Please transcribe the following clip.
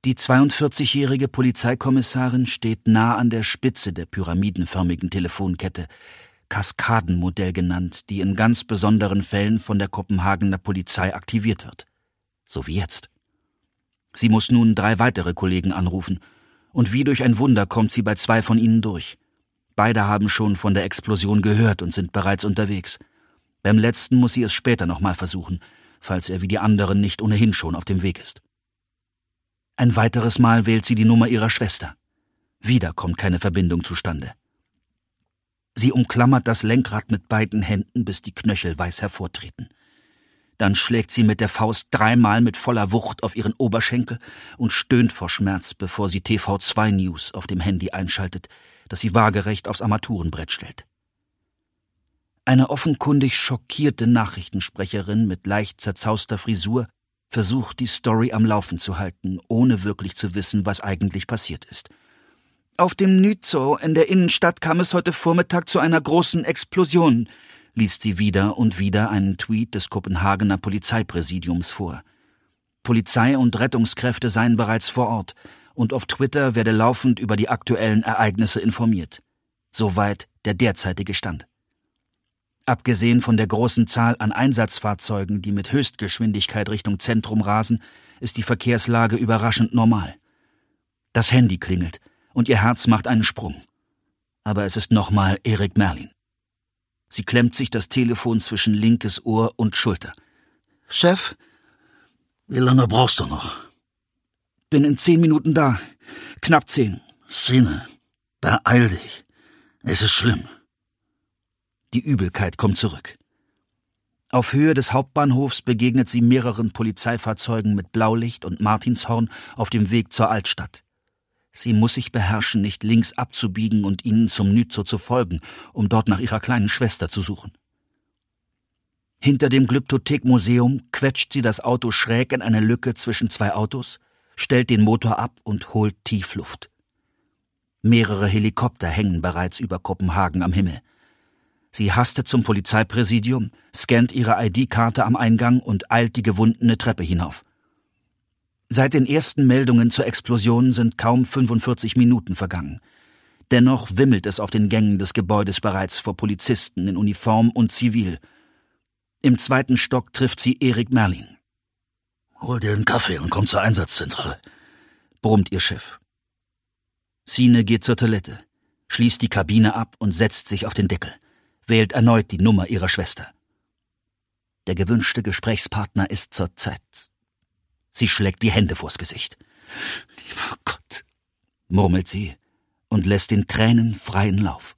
Die 42-jährige Polizeikommissarin steht nah an der Spitze der pyramidenförmigen Telefonkette, Kaskadenmodell genannt, die in ganz besonderen Fällen von der Kopenhagener Polizei aktiviert wird. So wie jetzt. Sie muss nun 3 weitere Kollegen anrufen, und wie durch ein Wunder kommt sie bei 2 von ihnen durch. Beide haben schon von der Explosion gehört und sind bereits unterwegs. Beim letzten muss sie es später nochmal versuchen, falls er wie die anderen nicht ohnehin schon auf dem Weg ist. Ein weiteres Mal wählt sie die Nummer ihrer Schwester. Wieder kommt keine Verbindung zustande. Sie umklammert das Lenkrad mit beiden Händen, bis die Knöchel weiß hervortreten. Dann schlägt sie mit der Faust 3-mal mit voller Wucht auf ihren Oberschenkel und stöhnt vor Schmerz, bevor sie TV2 News auf dem Handy einschaltet, das sie waagerecht aufs Armaturenbrett stellt. Eine offenkundig schockierte Nachrichtensprecherin mit leicht zerzauster Frisur versucht, die Story am Laufen zu halten, ohne wirklich zu wissen, was eigentlich passiert ist. Auf dem Nyzo in der Innenstadt kam es heute Vormittag zu einer großen Explosion, liest sie wieder und wieder einen Tweet des Kopenhagener Polizeipräsidiums vor. Polizei und Rettungskräfte seien bereits vor Ort und auf Twitter werde laufend über die aktuellen Ereignisse informiert. Soweit der derzeitige Stand. Abgesehen von der großen Zahl an Einsatzfahrzeugen, die mit Höchstgeschwindigkeit Richtung Zentrum rasen, ist die Verkehrslage überraschend normal. Das Handy klingelt und ihr Herz macht einen Sprung. Aber es ist nochmal Erik Merlin. Sie klemmt sich das Telefon zwischen linkes Ohr und Schulter. »Chef? Wie lange brauchst du noch?« »Bin in 10 Minuten da. Knapp 10. »Sine, beeil dich. Es ist schlimm.« Die Übelkeit kommt zurück. Auf Höhe des Hauptbahnhofs begegnet sie mehreren Polizeifahrzeugen mit Blaulicht und Martinshorn auf dem Weg zur Altstadt. Sie muss sich beherrschen, nicht links abzubiegen und ihnen zum Nyzo zu folgen, um dort nach ihrer kleinen Schwester zu suchen. Hinter dem Glyptothek-Museum quetscht sie das Auto schräg in eine Lücke zwischen 2 Autos, stellt den Motor ab und holt tief Luft. Mehrere Helikopter hängen bereits über Kopenhagen am Himmel. Sie hastet zum Polizeipräsidium, scannt ihre ID-Karte am Eingang und eilt die gewundene Treppe hinauf. Seit den ersten Meldungen zur Explosion sind kaum 45 Minuten vergangen. Dennoch wimmelt es auf den Gängen des Gebäudes bereits vor Polizisten in Uniform und Zivil. Im 2. Stock trifft sie Erik Merlin. »Hol dir einen Kaffee und komm zur Einsatzzentrale«, brummt ihr Chef. Sine geht zur Toilette, schließt die Kabine ab und setzt sich auf den Deckel, wählt erneut die Nummer ihrer Schwester. Der gewünschte Gesprächspartner ist zurzeit. Sie schlägt die Hände vors Gesicht. »Lieber Gott«, murmelt sie und lässt den Tränen freien Lauf.